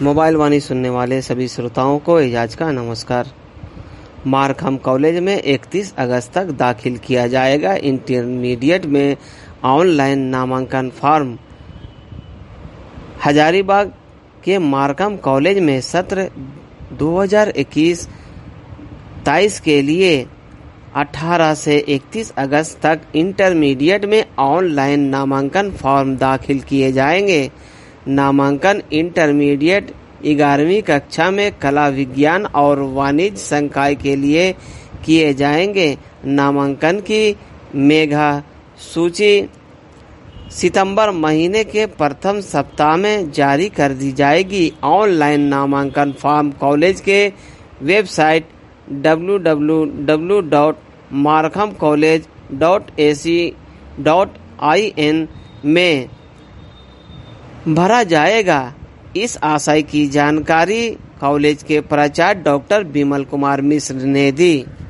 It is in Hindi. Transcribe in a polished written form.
मोबाइल वाणी सुनने वाले सभी श्रोताओं को एजाज का नमस्कार। मारखम कॉलेज में 31 अगस्त तक दाखिल किया जाएगा इंटरमीडिएट में ऑनलाइन नामांकन फॉर्म। हजारीबाग के मारखम कॉलेज में सत्र 2021-23 के लिए 18 से 31 अगस्त तक इंटरमीडिएट में ऑनलाइन नामांकन फॉर्म दाखिल किए जाएंगे। नामांकन इंटरमीडिएट 11वीं कक्षा में कला विज्ञान और वाणिज्य संकाय के लिए किए जाएंगे। नामांकन की मेघा सूची सितंबर महीने के प्रथम सप्ताह में जारी कर दी जाएगी। ऑनलाइन नामांकन फॉर्म कॉलेज के वेबसाइट www.markhamcollege.ac.in में भरा जाएगा। इस आशय की जानकारी कॉलेज के प्राचार्य डॉक्टर विमल कुमार मिश्र ने दी।